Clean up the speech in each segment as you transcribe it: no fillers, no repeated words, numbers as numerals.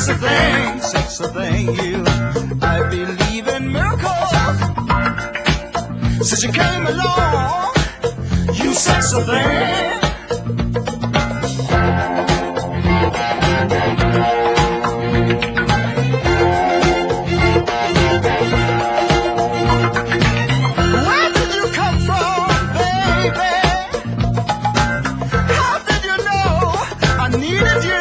sexy thing, you. I believe in miracles. Since you came along, you sexy thing. Where did you come from, baby? How did you know I needed you?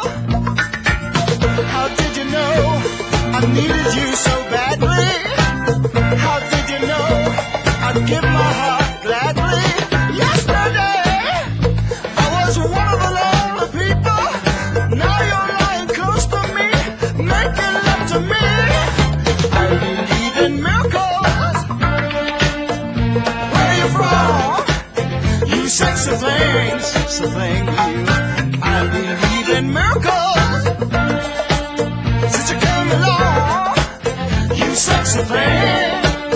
How did you know I needed you so badly? How did you know I'd give my heart gladly? Yesterday, I was one of the lonely people. Now you're lying close to me, making love to me. I believe in miracles. Where are you from? You sexy thing, you. I believe in miracles. Since you came along, you sexy thing.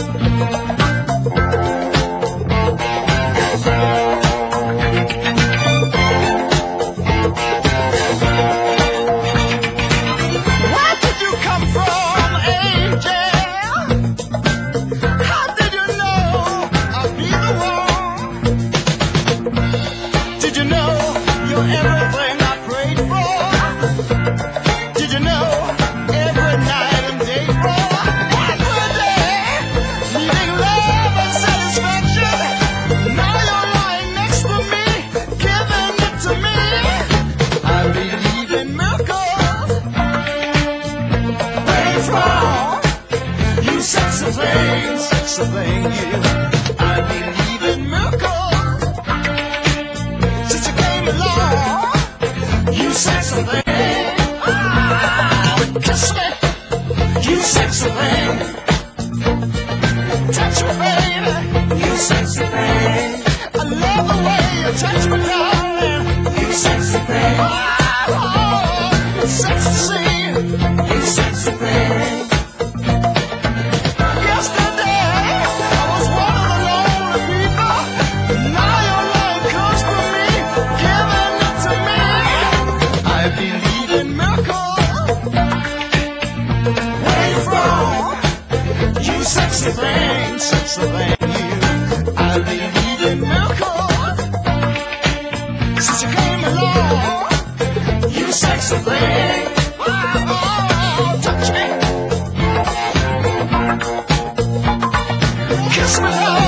Where did you come from, angel? How did you know I'd be the one? Did you know you're everything I prayed for? Did you know every night and day for every day, needing love and satisfaction? Now you're lying next to me, giving it to me. I believe in miracles. Where you from? You sexy thing, you. I believe in miracles. Since you came along, you sexy thing. Kiss me, you sexy thing. Touch me, baby, you sexy thing. I love the way you touch me, darling, you sexy thing. Oh, sexy, you sexy thing. Yesterday, I was one of the lonely people. Now you're lying close to me, giving it to me. I believe in miracles. Where you from? You sexy thing, you. I believe in miracles. Since you came along, you sexy thing. Oh, touch me, kiss me.